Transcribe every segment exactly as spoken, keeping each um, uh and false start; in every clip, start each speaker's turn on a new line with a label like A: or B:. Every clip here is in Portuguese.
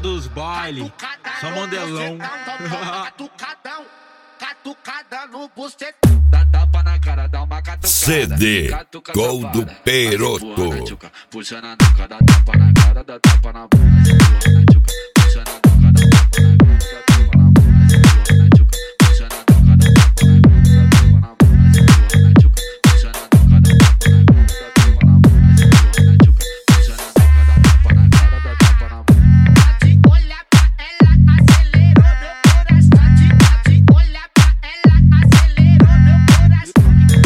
A: dos baile, só modelão.
B: Catucadão, catucada no bucetão. Dá tapa na cara, dá uma catucada.
C: C D Gol do Peroto.
B: Puxa na nuca, dá tapa na cara, dá tapa na bunda. Puxa na nuca, dá tapa na cara, dá tapa na bunda. Puxa na nuca, dá tapa na cara, dá tapa na bunda. Puxa na nuca, dá tapa na cara, dá tapa na bunda. Puxa na nuca, dá tapa na cara, dá tapa na bunda. De olhar pra ela, acelerou meu coração. De olhar pra ela, acelerou meu coração.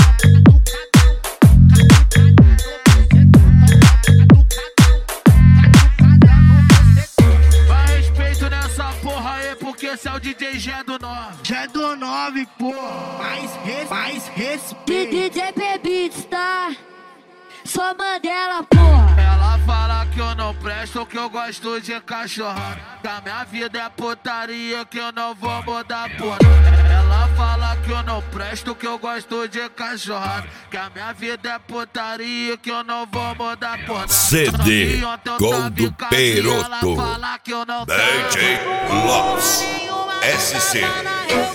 B: Vai respeito nessa porra aí, porque esse é o D J G do nove.
D: Já do nove, pô. Mais, res, mais respeito.
E: D J P-Beats, tá? Só Mandela, porra.
B: Ela fala que eu não presto, que eu gosto de cachorrada. Que a minha vida é putaria, que eu não vou mudar, porra. Ela fala que eu não presto, que eu gosto de cachorrada. Que a minha vida é putaria, que eu não vou mudar, porra.
C: C D Gol do Peroto.
B: Ela fala que eu não
C: D J Lopes S C